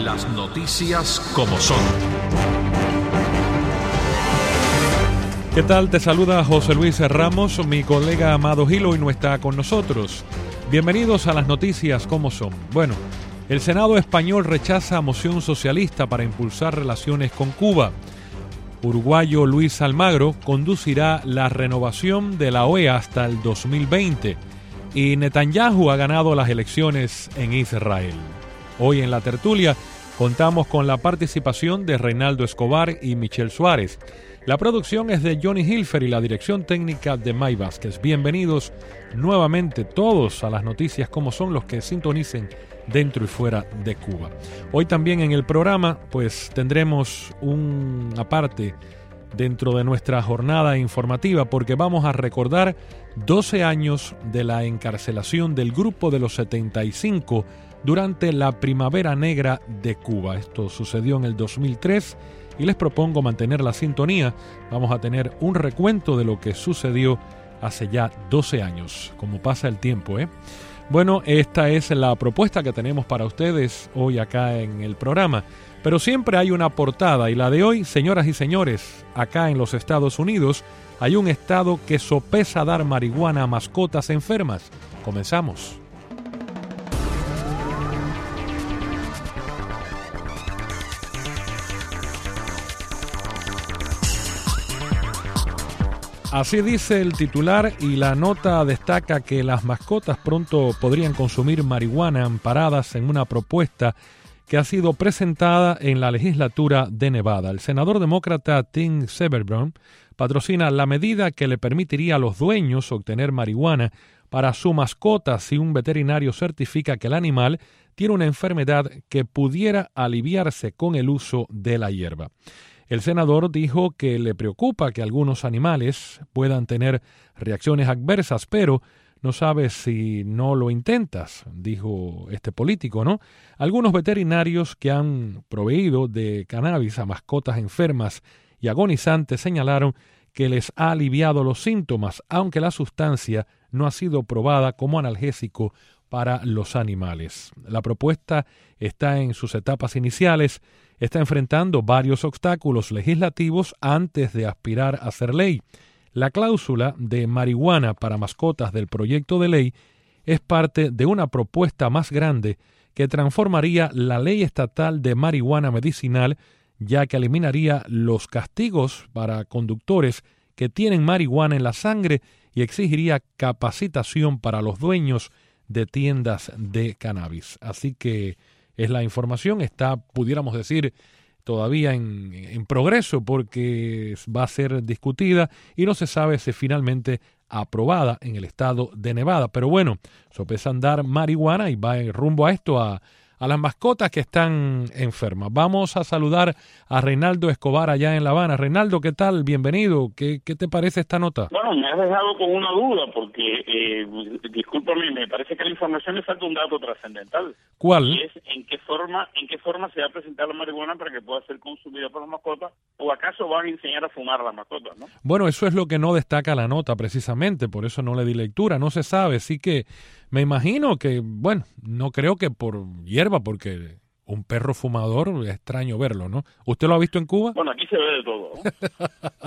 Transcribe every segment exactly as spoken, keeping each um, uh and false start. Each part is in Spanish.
Las noticias como son. ¿Qué tal? Te saluda José Luis Ramos. Mi colega Amado Gil hoy no está con nosotros. Bienvenidos a Las noticias como son. Bueno, el Senado español rechaza moción socialista para impulsar relaciones con Cuba. Uruguayo Luis Almagro conducirá la renovación de la O E A hasta el dos mil veinte. Y Netanyahu ha ganado las elecciones en Israel. Hoy en la tertulia contamos con la participación de Reinaldo Escobar y Michelle Suárez. La producción es de Johnny Hilfer y la dirección técnica de May Vázquez. Bienvenidos nuevamente todos a Las noticias como son, los que sintonicen dentro y fuera de Cuba. Hoy también en el programa pues tendremos una parte dentro de nuestra jornada informativa porque vamos a recordar doce años de la encarcelación del Grupo de los setenta y cinco durante la Primavera Negra de Cuba. Esto sucedió en el dos mil tres y les propongo mantener la sintonía. Vamos a tener un recuento de lo que sucedió hace ya doce años. Como pasa el tiempo, ¿eh? Bueno, esta es la propuesta que tenemos para ustedes hoy acá en el programa. Pero siempre hay una portada y la de hoy, señoras y señores, acá en los Estados Unidos hay un estado que sopesa dar marihuana a mascotas enfermas. Comenzamos. Así dice el titular y la nota destaca que las mascotas pronto podrían consumir marihuana amparadas en una propuesta que ha sido presentada en la legislatura de Nevada. El senador demócrata Tim Severbrun patrocina la medida que le permitiría a los dueños obtener marihuana para su mascota si un veterinario certifica que el animal tiene una enfermedad que pudiera aliviarse con el uso de la hierba. El senador dijo que le preocupa que algunos animales puedan tener reacciones adversas, pero no sabes si no lo intentas, dijo este político, ¿no? Algunos veterinarios que han proveído de cannabis a mascotas enfermas y agonizantes señalaron que les ha aliviado los síntomas, aunque la sustancia no ha sido probada como analgésico para los animales. La propuesta está en sus etapas iniciales, está enfrentando varios obstáculos legislativos antes de aspirar a ser ley. La cláusula de marihuana para mascotas del proyecto de ley es parte de una propuesta más grande que transformaría la ley estatal de marihuana medicinal, ya que eliminaría los castigos para conductores que tienen marihuana en la sangre y exigiría capacitación para los dueños de tiendas de cannabis. Así que es la información, está, pudiéramos decir, todavía en, en progreso porque va a ser discutida y no se sabe si finalmente aprobada en el estado de Nevada. Pero bueno, sopesan dar marihuana y va en rumbo a esto, a, a las mascotas que están enfermas. Vamos a saludar a Reinaldo Escobar allá en La Habana. Reinaldo, ¿qué tal? Bienvenido. ¿Qué, qué te parece esta nota? Bueno, me has dejado con una duda porque, eh, discúlpame, me parece que a la información le falta un dato trascendental. ¿Cuál? Y es en qué forma, en qué forma se va a presentar la marihuana para que pueda ser consumida por las mascotas, o acaso van a enseñar a fumar a las mascotas, ¿no? Bueno, eso es lo que no destaca la nota precisamente, por eso no le di lectura, no se sabe, así que me imagino que, bueno, no creo que por hierba, porque un perro fumador es extraño verlo, ¿no? ¿Usted lo ha visto en Cuba? Bueno, aquí se ve de todo, ¿no?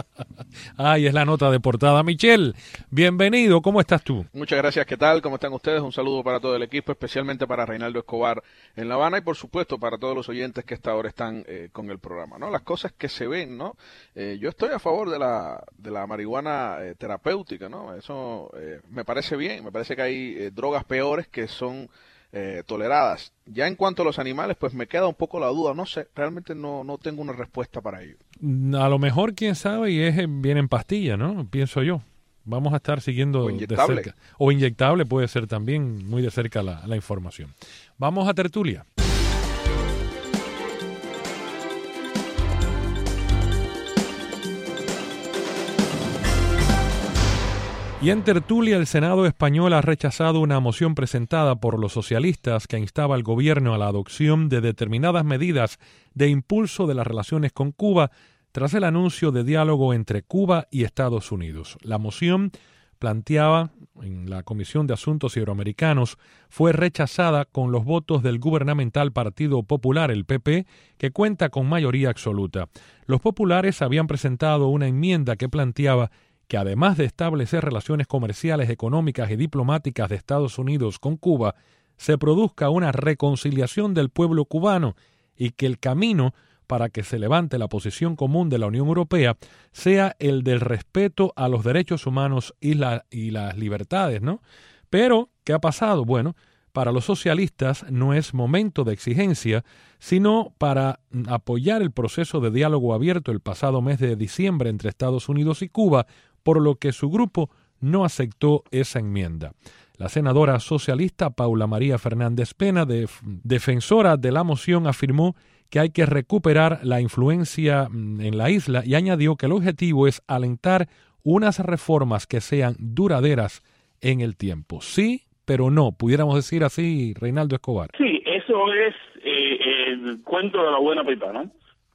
Ay, es la nota de portada. Michelle, bienvenido, ¿cómo estás tú? Muchas gracias, ¿qué tal? ¿Cómo están ustedes? Un saludo para todo el equipo, especialmente para Reinaldo Escobar en La Habana y por supuesto para todos los oyentes que hasta ahora están eh, con el programa, ¿no? Las cosas que se ven, ¿no? Eh, yo estoy a favor de la de la marihuana eh, terapéutica, ¿no? Eso eh, me parece bien, me parece que hay eh, drogas peores que son Eh, toleradas. Ya en cuanto a los animales, pues me queda un poco la duda, no sé, realmente no, no tengo una respuesta para ello. A lo mejor, quién sabe, y es bien en pastilla, ¿no? Pienso yo. Vamos a estar siguiendo de cerca. O inyectable puede ser también muy de cerca la, la información. Vamos a tertulia. Y en tertulia, el Senado español ha rechazado una moción presentada por los socialistas que instaba al gobierno a la adopción de determinadas medidas de impulso de las relaciones con Cuba tras el anuncio de diálogo entre Cuba y Estados Unidos. La moción planteaba en la Comisión de Asuntos Iberoamericanos fue rechazada con los votos del gubernamental Partido Popular, el P P, que cuenta con mayoría absoluta. Los populares habían presentado una enmienda que planteaba que además de establecer relaciones comerciales, económicas y diplomáticas de Estados Unidos con Cuba, se produzca una reconciliación del pueblo cubano y que el camino para que se levante la posición común de la Unión Europea sea el del respeto a los derechos humanos y, la, y las libertades, ¿no? Pero, ¿qué ha pasado? Bueno, para los socialistas no es momento de exigencia, sino para apoyar el proceso de diálogo abierto el pasado mes de diciembre entre Estados Unidos y Cuba, por lo que su grupo no aceptó esa enmienda. La senadora socialista Paula María Fernández Pena, de, defensora de la moción, afirmó que hay que recuperar la influencia en la isla y añadió que el objetivo es alentar unas reformas que sean duraderas en el tiempo. Sí, pero no, pudiéramos decir así, Reinaldo Escobar. Sí, eso es eh, el cuento de la buena pipa, ¿no?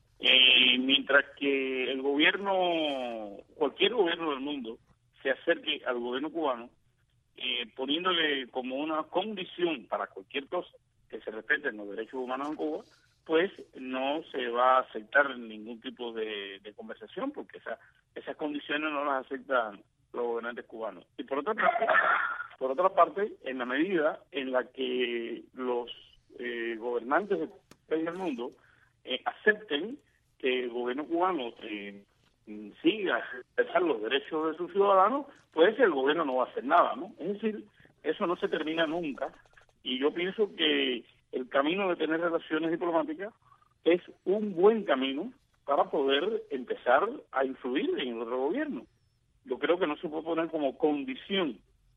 Eh, mientras que el gobierno, cualquier gobierno del mundo, se acerque al gobierno cubano, eh, poniéndole como una condición para cualquier cosa que se respeten los derechos humanos en Cuba, pues no se va a aceptar ningún tipo de, de conversación, porque esa, esas condiciones no las aceptan los gobernantes cubanos. Y por otra parte, por otra parte, en la medida en la que los eh, gobernantes del mundo eh, acepten que el gobierno cubano eh, siga respetando los derechos de sus ciudadanos, pues el gobierno no va a hacer nada, ¿no? Es decir, eso no se termina nunca, y yo pienso que el camino de tener relaciones diplomáticas es un buen camino para poder empezar a influir en el otro gobierno. Yo creo que no se puede poner como condición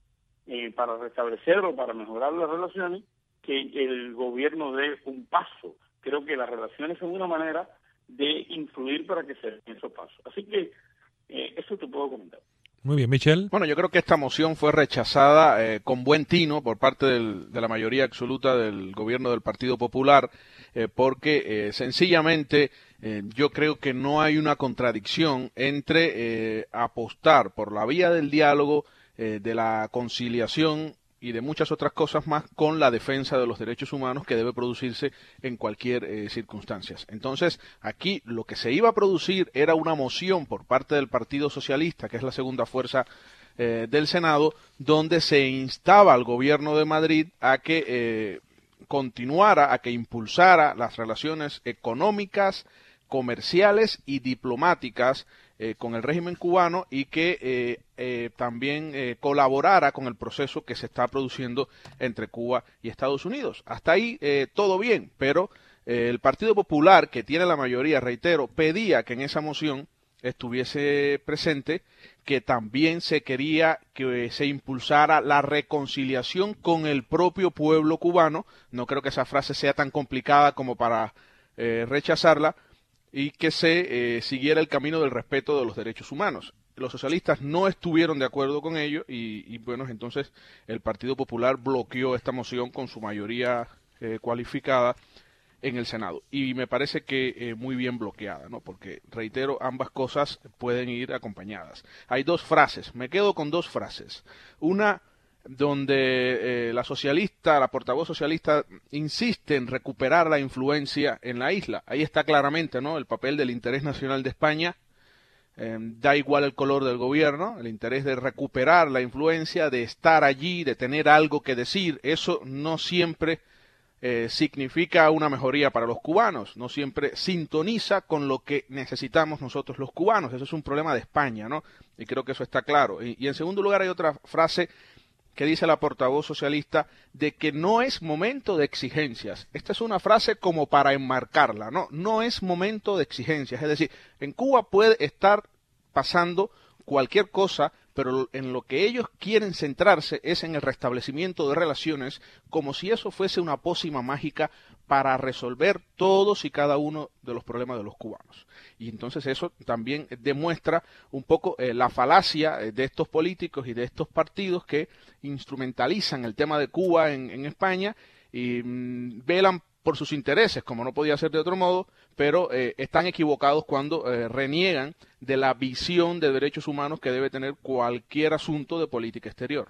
eh, para restablecer o para mejorar las relaciones que el gobierno dé un paso. Creo que las relaciones son una manera de influir para que se den esos pasos. Así que eh, eso te puedo comentar. Muy bien, Michel. Bueno, yo creo que esta moción fue rechazada eh, con buen tino por parte del, de la mayoría absoluta del gobierno del Partido Popular, eh, porque eh, sencillamente eh, yo creo que no hay una contradicción entre eh, apostar por la vía del diálogo, eh, de la conciliación y de muchas otras cosas más con la defensa de los derechos humanos que debe producirse en cualquier eh, circunstancia. Entonces, aquí lo que se iba a producir era una moción por parte del Partido Socialista, que es la segunda fuerza eh, del Senado, donde se instaba al gobierno de Madrid a que eh, continuara, a que impulsara las relaciones económicas, comerciales y diplomáticas eh, con el régimen cubano y que eh, eh, también eh, colaborara con el proceso que se está produciendo entre Cuba y Estados Unidos. Hasta ahí eh, todo bien, pero eh, el Partido Popular, que tiene la mayoría, reitero, pedía que en esa moción estuviese presente que también se quería que se impulsara la reconciliación con el propio pueblo cubano. No creo que esa frase sea tan complicada como para eh, rechazarla, y que se eh, siguiera el camino del respeto de los derechos humanos. Los socialistas no estuvieron de acuerdo con ello y, y bueno, entonces el Partido Popular bloqueó esta moción con su mayoría eh, cualificada en el Senado. Y me parece que eh, muy bien bloqueada, ¿no? Porque, reitero, ambas cosas pueden ir acompañadas. Hay dos frases, me quedo con dos frases. Una donde eh, la socialista, la portavoz socialista, insiste en recuperar la influencia en la isla. Ahí está claramente, ¿no?, el papel del interés nacional de España. Eh, da igual el color del gobierno, el interés de recuperar la influencia, de estar allí, de tener algo que decir. Eso no siempre eh, significa una mejoría para los cubanos, no siempre sintoniza con lo que necesitamos nosotros los cubanos. Eso es un problema de España, ¿no? Y creo que eso está claro. Y, y en segundo lugar hay otra frase que dice la portavoz socialista de que no es momento de exigencias. Esta es una frase como para enmarcarla, ¿no? No es momento de exigencias. Es decir, en Cuba puede estar pasando cualquier cosa, pero en lo que ellos quieren centrarse es en el restablecimiento de relaciones, como si eso fuese una pócima mágica para resolver todos y cada uno de los problemas de los cubanos. Y entonces eso también demuestra un poco eh, la falacia eh, de estos políticos y de estos partidos que instrumentalizan el tema de Cuba en, en España y mmm, velan por sus intereses, como no podía ser de otro modo, pero eh, están equivocados cuando eh, reniegan de la visión de derechos humanos que debe tener cualquier asunto de política exterior.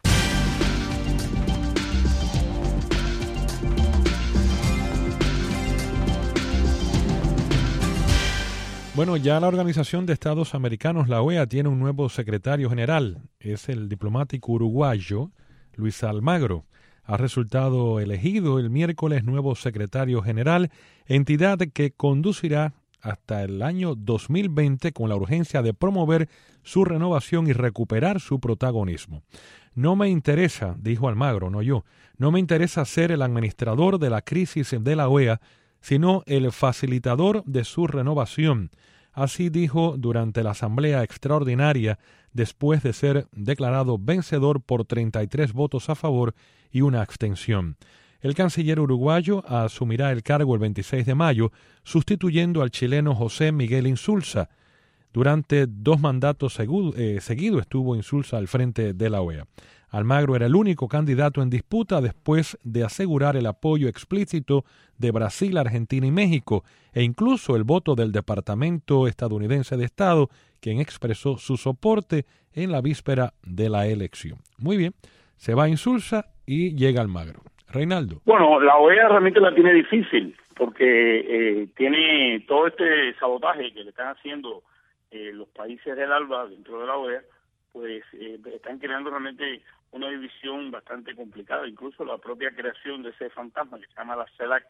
Bueno, ya la Organización de Estados Americanos, la O E A, tiene un nuevo secretario general. Es el diplomático uruguayo Luis Almagro. Ha resultado elegido el miércoles nuevo secretario general, entidad que conducirá hasta el año dos mil veinte con la urgencia de promover su renovación y recuperar su protagonismo. No me interesa, dijo Almagro, no yo, no me interesa ser el administrador de la crisis de la O E A, sino el facilitador de su renovación. Así dijo durante la Asamblea Extraordinaria después de ser declarado vencedor por treinta y tres votos a favor y una abstención. El canciller uruguayo asumirá el cargo el veintiséis de mayo, sustituyendo al chileno José Miguel Insulza. Durante dos mandatos seguidos eh, seguido estuvo Insulza al frente de la O E A. Almagro era el único candidato en disputa después de asegurar el apoyo explícito de Brasil, Argentina y México, e incluso el voto del Departamento estadounidense de Estado, quien expresó su soporte en la víspera de la elección. Muy bien, se va Insulza y llega Almagro. Reinaldo. Bueno, la O E A realmente la tiene difícil, porque eh, tiene todo este sabotaje que le están haciendo eh, los países del ALBA dentro de la O E A, pues eh, están creando realmente una división bastante complicada. Incluso la propia creación de ese fantasma que se llama la CELAC,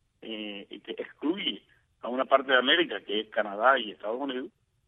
eh, y que excluye a una parte de América, que es Canadá y Estados Unidos,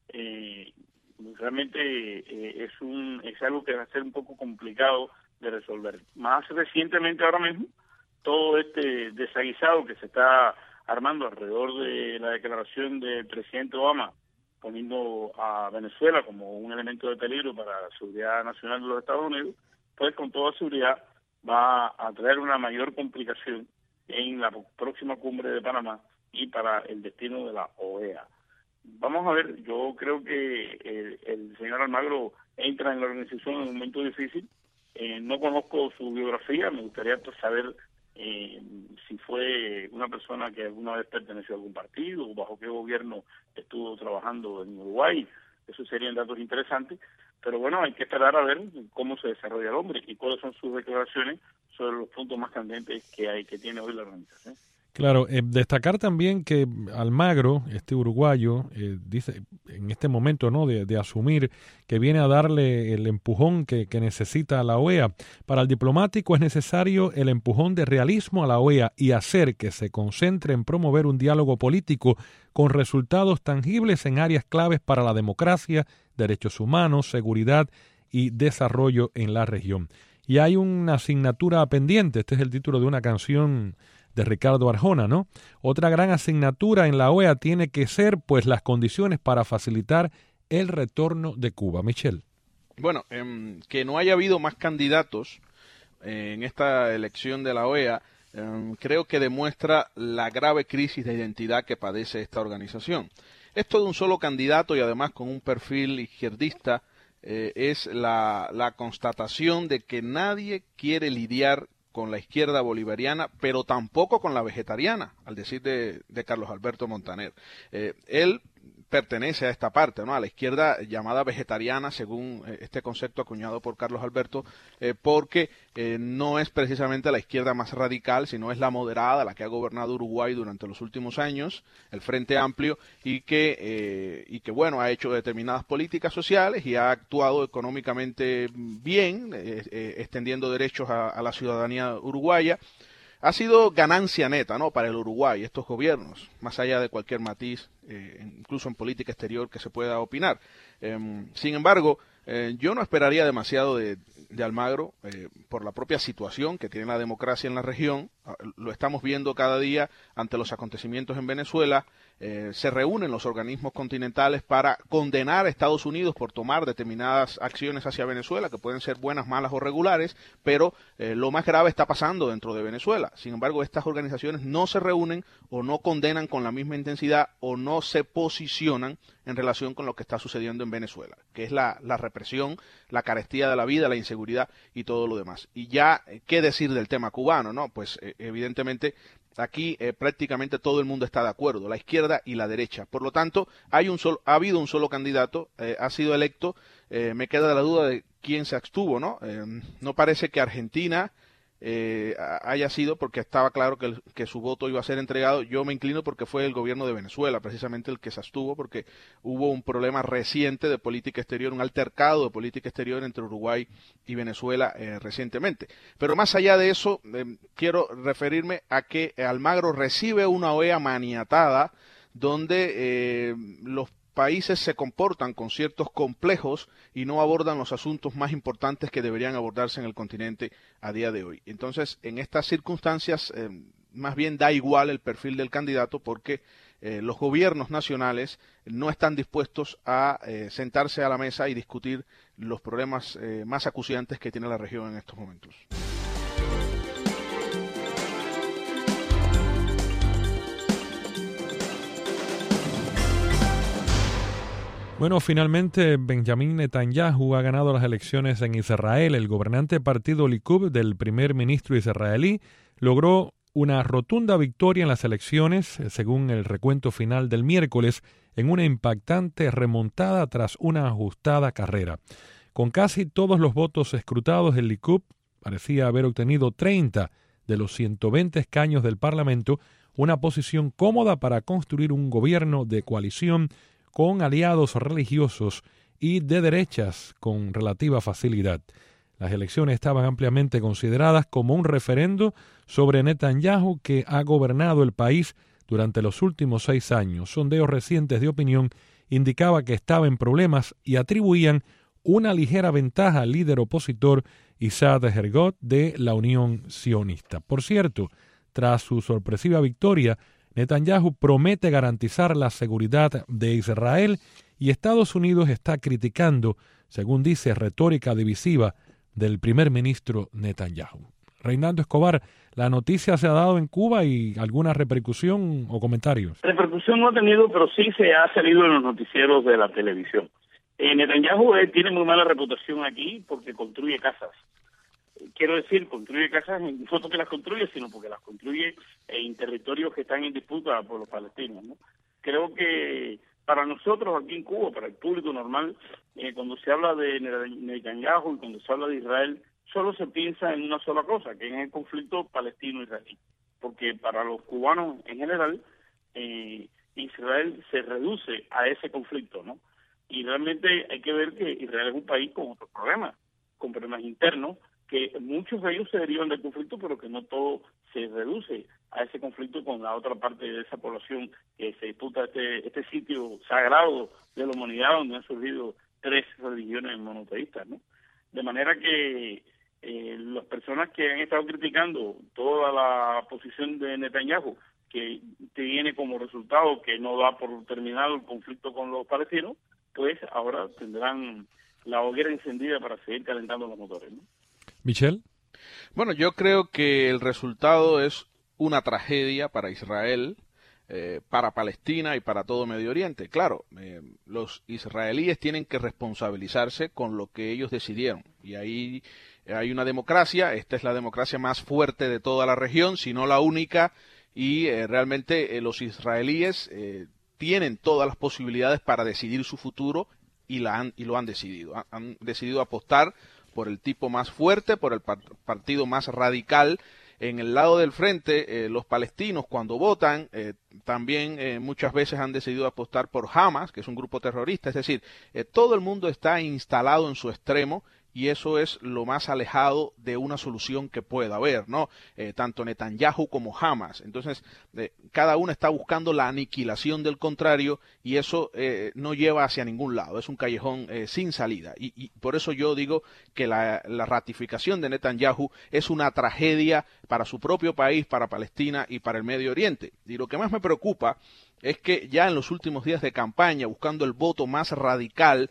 eh, realmente eh, es un es algo que va a ser un poco complicado de resolver. Más recientemente ahora mismo, todo este desaguisado que se está armando alrededor de la declaración del presidente Obama, poniendo a Venezuela como un elemento de peligro para la seguridad nacional de los Estados Unidos, pues con toda seguridad va a traer una mayor complicación en la próxima cumbre de Panamá y para el destino de la O E A. Vamos a ver, yo creo que el, el señor Almagro entra en la organización en un momento difícil. Eh, no conozco su biografía, me gustaría pues, saber eh, si fue una persona que alguna vez perteneció a algún partido o bajo qué gobierno estuvo trabajando en Uruguay. Esos serían datos interesantes, pero bueno, hay que esperar a ver cómo se desarrolla el hombre y cuáles son sus declaraciones sobre los puntos más candentes que hay que tiene hoy la organización. Claro, eh, destacar también que Almagro, este uruguayo, eh, dice en este momento no de, de asumir que viene a darle el empujón que, que necesita la O E A. Para el diplomático es necesario el empujón de realismo a la O E A y hacer que se concentre en promover un diálogo político con resultados tangibles en áreas claves para la democracia, derechos humanos, seguridad y desarrollo en la región. Y hay una asignatura pendiente, este es el título de una canción de Ricardo Arjona, ¿no? Otra gran asignatura en la O E A tiene que ser, pues, las condiciones para facilitar el retorno de Cuba. Michel. Bueno, eh, que no haya habido más candidatos eh, en esta elección de la O E A, eh, creo que demuestra la grave crisis de identidad que padece esta organización. Esto de un solo candidato y además con un perfil izquierdista eh, es la, la constatación de que nadie quiere lidiar con la izquierda bolivariana, pero tampoco con la vegetariana, al decir de, de Carlos Alberto Montaner. Eh, él pertenece a esta parte, ¿no? A la izquierda llamada vegetariana, según eh, este concepto acuñado por Carlos Alberto, eh, porque eh, no es precisamente la izquierda más radical, sino es la moderada, la que ha gobernado Uruguay durante los últimos años, el Frente Amplio, y que, eh, y que bueno, ha hecho determinadas políticas sociales y ha actuado económicamente bien, eh, eh, extendiendo derechos a, a la ciudadanía uruguaya. Ha sido ganancia neta, ¿no?, para el Uruguay, estos gobiernos, más allá de cualquier matiz, eh, incluso en política exterior que se pueda opinar. Eh, sin embargo, eh, yo no esperaría demasiado de, de Almagro eh, por la propia situación que tiene la democracia en la región. Lo estamos viendo cada día ante los acontecimientos en Venezuela. Eh, se reúnen los organismos continentales para condenar a Estados Unidos por tomar determinadas acciones hacia Venezuela, que pueden ser buenas, malas o regulares, pero eh, lo más grave está pasando dentro de Venezuela. Sin embargo, estas organizaciones no se reúnen o no condenan con la misma intensidad o no se posicionan en relación con lo que está sucediendo en Venezuela, que es la, la represión, la carestía de la vida, la inseguridad y todo lo demás. Y ya, ¿qué decir del tema cubano, no? Pues eh, evidentemente aquí eh, prácticamente todo el mundo está de acuerdo, la izquierda y la derecha. Por lo tanto, hay un solo, ha habido un solo candidato, eh, ha sido electo. Eh, me queda la duda de quién se abstuvo, ¿no? Eh, no parece que Argentina eh, haya sido, porque estaba claro que, el, que su voto iba a ser entregado. Yo me inclino porque fue el gobierno de Venezuela precisamente el que se abstuvo, porque hubo un problema reciente de política exterior, un altercado de política exterior entre Uruguay y Venezuela eh, recientemente. Pero más allá de eso, eh, quiero referirme a que Almagro recibe una O E A maniatada donde eh, los países se comportan con ciertos complejos y no abordan los asuntos más importantes que deberían abordarse en el continente a día de hoy. Entonces, en estas circunstancias, eh, más bien da igual el perfil del candidato porque eh, los gobiernos nacionales no están dispuestos a eh, sentarse a la mesa y discutir los problemas eh, más acuciantes que tiene la región en estos momentos. Bueno, finalmente Benjamin Netanyahu ha ganado las elecciones en Israel. El gobernante partido Likud del primer ministro israelí logró una rotunda victoria en las elecciones, según el recuento final del miércoles, en una impactante remontada tras una ajustada carrera. Con casi todos los votos escrutados, el Likud parecía haber obtenido treinta de los ciento veinte escaños del Parlamento, una posición cómoda para construir un gobierno de coalición con aliados religiosos y de derechas con relativa facilidad. Las elecciones estaban ampliamente consideradas como un referendo sobre Netanyahu, que ha gobernado el país durante los últimos seis años. Sondeos recientes de opinión indicaban que estaba en problemas y atribuían una ligera ventaja al líder opositor Isaac Herzog de la Unión Sionista. Por cierto, tras su sorpresiva victoria, Netanyahu promete garantizar la seguridad de Israel y Estados Unidos está criticando, según dice, retórica divisiva del primer ministro Netanyahu. Reinaldo Escobar, la noticia se ha dado en Cuba y alguna repercusión o comentarios. Repercusión no ha tenido, pero sí se ha salido en los noticieros de la televisión. Eh, Netanyahu eh, tiene muy mala reputación aquí porque construye casas. Quiero decir, construye casas no porque las construye, sino porque las construye en territorios que están en disputa por los palestinos, ¿no? Creo que para nosotros aquí en Cuba, para el público normal, eh, cuando se habla de Netanyahu y cuando se habla de Israel, solo se piensa en una sola cosa, que es el conflicto palestino-israelí. Porque para los cubanos en general, eh, Israel se reduce a ese conflicto, ¿no? Y realmente hay que ver que Israel es un país con otros problemas, con problemas internos, que muchos de ellos se derivan del conflicto, pero que no todo se reduce a ese conflicto con la otra parte de esa población que se disputa este, este sitio sagrado de la humanidad donde han surgido tres religiones monoteístas, ¿no? De manera que eh, las personas que han estado criticando toda la posición de Netanyahu, que tiene como resultado que no da por terminado el conflicto con los palestinos, pues ahora tendrán la hoguera encendida para seguir calentando los motores, ¿no? Michel. Bueno, yo creo que el resultado es una tragedia para Israel, eh, para Palestina y para todo Medio Oriente. Claro, eh, los israelíes tienen que responsabilizarse con lo que ellos decidieron. Y ahí hay una democracia, esta es la democracia más fuerte de toda la región, si no la única, y eh, realmente eh, los israelíes eh, tienen todas las posibilidades para decidir su futuro y, la han, y lo han decidido. Han, han decidido apostar por el tipo más fuerte, por el partido más radical. En el lado del frente, eh, los palestinos cuando votan eh, también eh, muchas veces han decidido apostar por Hamas, que es un grupo terrorista. Es decir, eh, todo el mundo está instalado en su extremo y eso es lo más alejado de una solución que pueda haber, ¿no? Eh, tanto Netanyahu como Hamas. Entonces, eh, cada uno está buscando la aniquilación del contrario y eso eh, no lleva hacia ningún lado. Es un callejón eh, sin salida. Y, y por eso yo digo que la, la ratificación de Netanyahu es una tragedia para su propio país, para Palestina y para el Medio Oriente. Y lo que más me preocupa es que ya en los últimos días de campaña, buscando el voto más radical,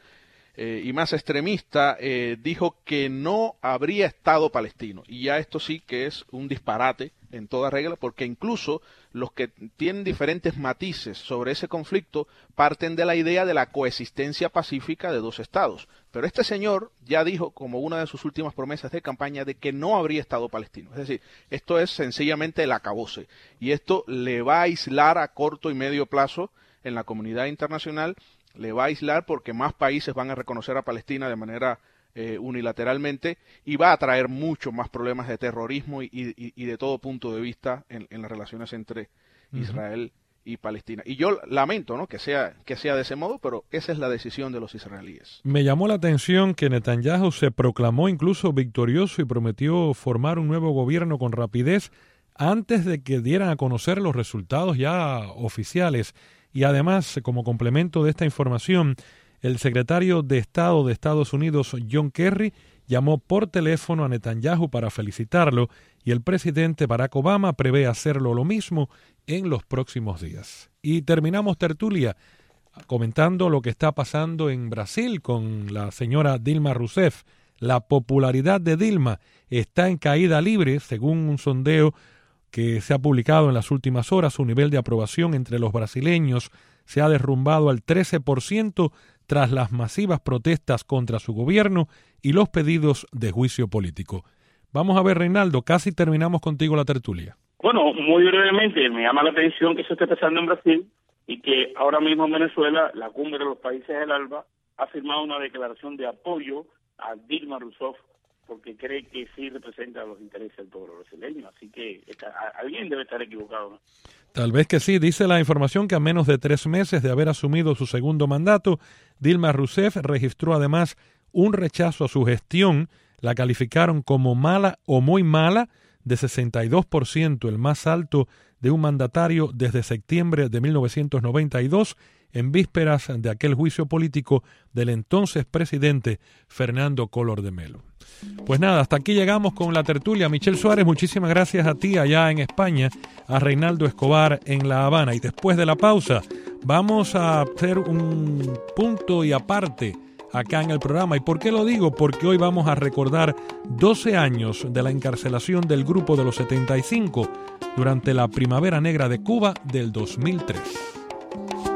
eh, y más extremista, eh, dijo que no habría Estado palestino. Y ya esto sí que es un disparate en toda regla, porque incluso los que tienen diferentes matices sobre ese conflicto parten de la idea de la coexistencia pacífica de dos estados. Pero este señor ya dijo, como una de sus últimas promesas de campaña, de que no habría Estado palestino. Es decir, esto es sencillamente el acabose. Y esto le va a aislar a corto y medio plazo en la comunidad internacional, le va a aislar porque más países van a reconocer a Palestina de manera eh, unilateralmente, y va a traer mucho más problemas de terrorismo y, y, y de todo punto de vista en, en las relaciones entre uh-huh. Israel y Palestina. Y yo lamento, ¿no?, que sea, que sea de ese modo, pero esa es la decisión de los israelíes. Me llamó la atención que Netanyahu se proclamó incluso victorioso y prometió formar un nuevo gobierno con rapidez antes de que dieran a conocer los resultados ya oficiales. Y además, como complemento de esta información, el secretario de Estado de Estados Unidos, John Kerry, llamó por teléfono a Netanyahu para felicitarlo, y el presidente Barack Obama prevé hacerlo lo mismo en los próximos días. Y terminamos tertulia comentando lo que está pasando en Brasil con la señora Dilma Rousseff. La popularidad de Dilma está en caída libre, según un sondeo que se ha publicado en las últimas horas. Su nivel de aprobación entre los brasileños se ha derrumbado al trece por ciento tras las masivas protestas contra su gobierno y los pedidos de juicio político. Vamos a ver, Reinaldo, casi terminamos contigo la tertulia. Bueno, muy brevemente, me llama la atención que eso esté pasando en Brasil y que ahora mismo en Venezuela, la cumbre de los países del ALBA ha firmado una declaración de apoyo a Dilma Rousseff, porque cree que sí representa los intereses del pueblo brasileño. Así que está, alguien debe estar equivocado, ¿no? Tal vez que sí. Dice la información que a menos de tres meses de haber asumido su segundo mandato, Dilma Rousseff registró además un rechazo a su gestión. La calificaron como mala o muy mala, de sesenta y dos por ciento, el más alto de un mandatario desde septiembre de mil novecientos noventa y dos, en vísperas de aquel juicio político del entonces presidente Fernando Collor de Mello. Pues nada, hasta aquí llegamos con la tertulia. Michel Suárez, muchísimas gracias a ti allá en España, a Reinaldo Escobar en La Habana. Y después de la pausa vamos a hacer un punto y aparte acá en el programa. ¿Y por qué lo digo? Porque hoy vamos a recordar doce años de la encarcelación del Grupo de los setenta y cinco durante la Primavera Negra de Cuba del dos mil tres.